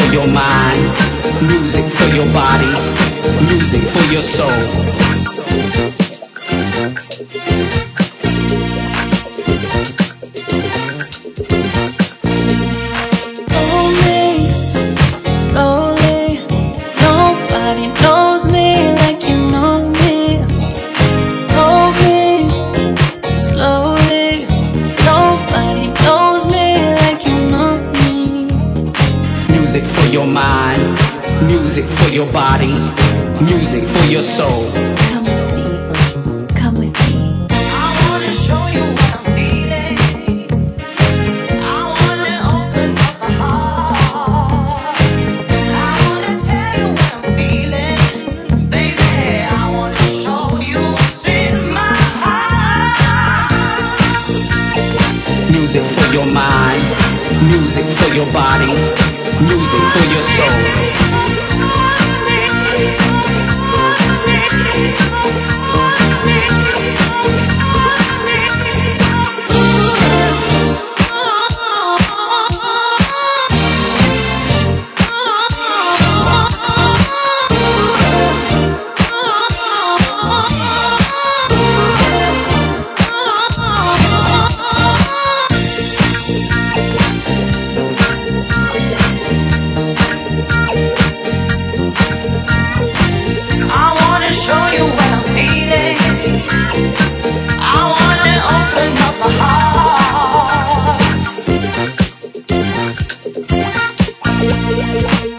your mind, music for your body, music for your soul. Music for your mind, music for your body, music for your soul. Come with me, come with me. I wanna show you what I'm feeling. I wanna open up my heart. I wanna tell you what I'm feeling, baby. I wanna show you what's in my heart. Music for your mind, music for your body, music for your soul. I wanna show you what I'm feeling. I wanna open up my heart.